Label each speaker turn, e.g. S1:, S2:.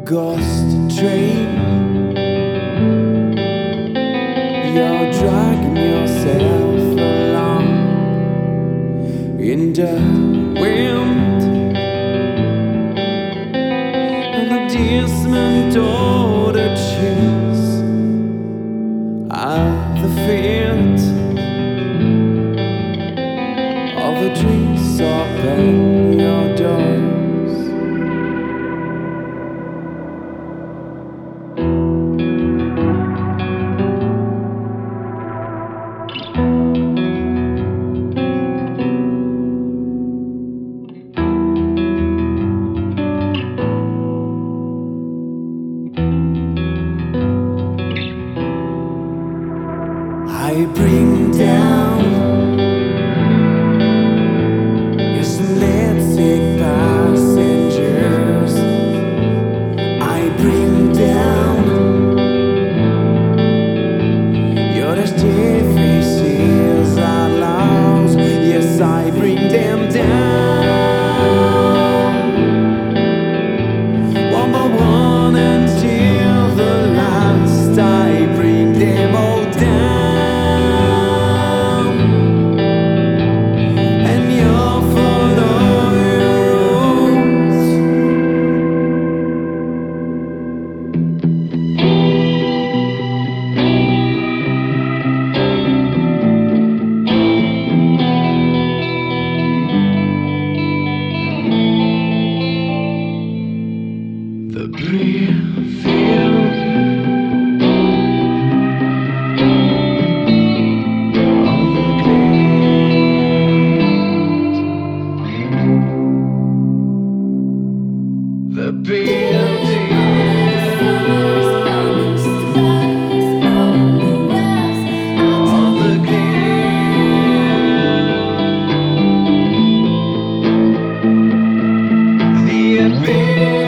S1: ghost train. You're dragging yourself along in the wind, and the distant order cheers at the feet of the trees open your doors. I bring down your selected passengers. I bring down your dusty faces and lows. Yes, I bring them down one by one until the last. I bring them all down. The brief field of the glade, the building of the glade, the abyss.